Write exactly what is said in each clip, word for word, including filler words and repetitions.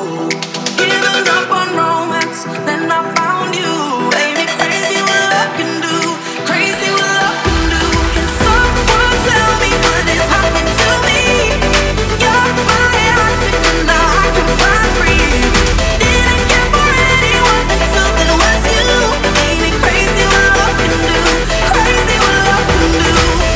Giving up on romance, then I found you. Ain't it crazy what love can do? Crazy what love can do. Can someone tell me what is happening to me? You're my oxygen, now I can find breathe. Didn't care for anyone until there was you. Ain't it crazy what love can do? Crazy what love can do.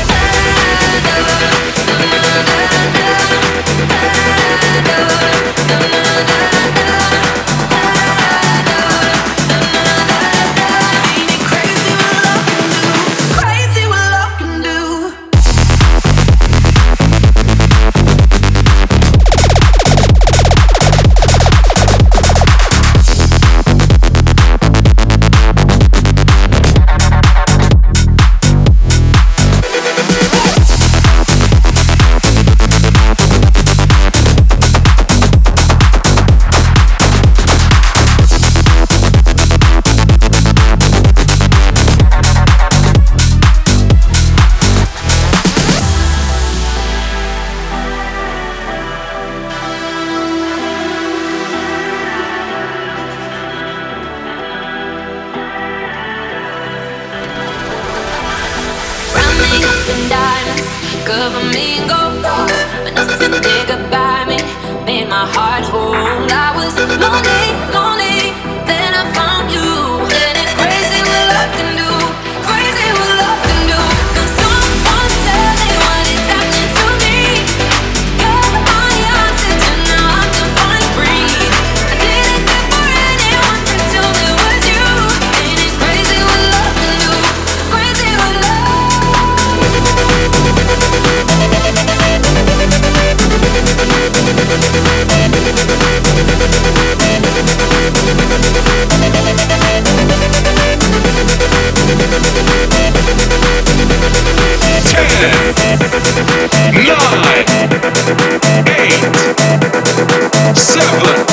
Cover me and go, but nothing did goodbye me. Made my heart whole. I was lonely, lonely. Then I found you. And it's crazy what love can do. Crazy what love can do. Can someone tell me what is happening to me? You're my oxygen, now I can finally breathe. I didn't care for anyone until there was you. Ain't it crazy what love can do? Crazy what love. Nine, eight, seven.